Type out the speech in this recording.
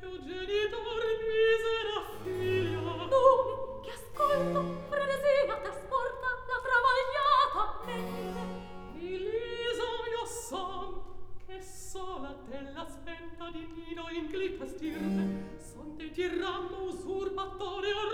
vecchio genitor misera figlia. Tu, che ascolto, frenesia trasporta la travagliata mente. Elisa mio son, che sola te la spenta di Nino in clipa stirpe, son te tiranno usurpatore o